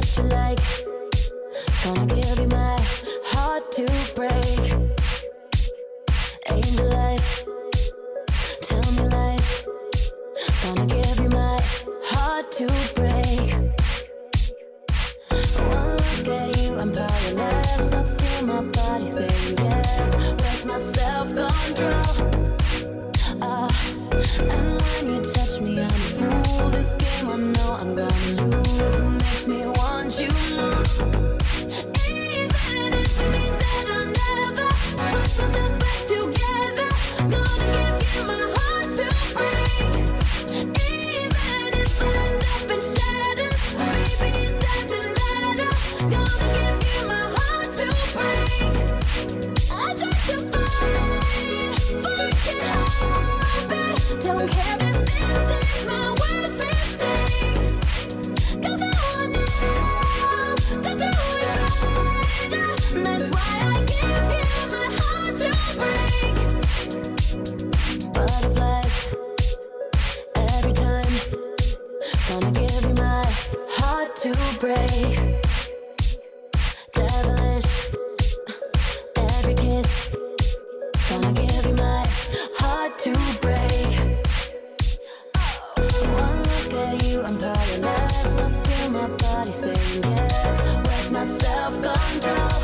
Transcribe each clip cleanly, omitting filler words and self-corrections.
you like. Gonna give you my heart to break. Angel eyes, tell me lies. Gonna give you my heart to break. One look at you, I'm powerless. I feel my body saying yes. Where's my self-control? And when you touch me, I'm a fool. This game I know I'm gonna lose. It makes me want you more. Even if it means that I'll never put myself back together, gonna give you my heart to break. Even if I end up in shadows, baby, it doesn't matter. Gonna give you my heart to break. I try to fight, but I can't help it. Don't care if this is my worst mistake, 'cause no one else could do it better. That's why I give you my heart to break. Butterflies every time. Gonna give you my heart to break. Devilish every kiss. Gonna give you my heart to break. One look at you, I'm powerless. I feel my body saying yes. Where's my self-control?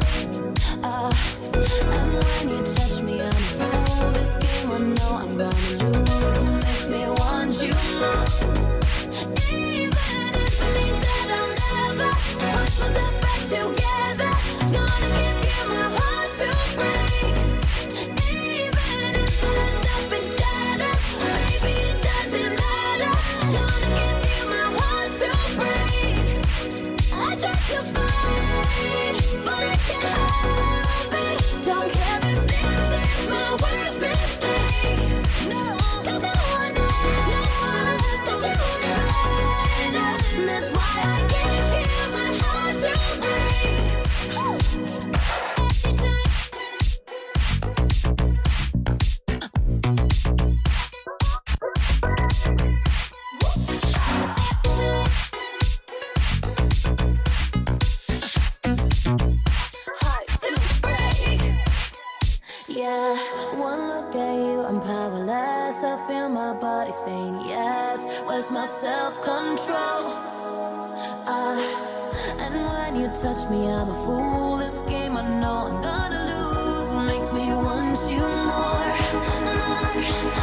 And when you touch me, I'm a fool. This game I know I'm gonna lose. It makes me want you more. Even if it means that I'll never put myself back together, gonna give you my heart to break. Even if I end up in shadows, baby, it doesn't matter. Gonna give you my heart to break. I try to fight, but I can't help it. Don't care if this is my worst mistake. No, 'cause no one else can do it better. That's why I give you my heart to break. Yeah, one look at you, I'm powerless. I feel my body saying yes. Where's my self-control? And when you touch me, I'm a fool. This game I know I'm gonna lose. Makes me want you more, more.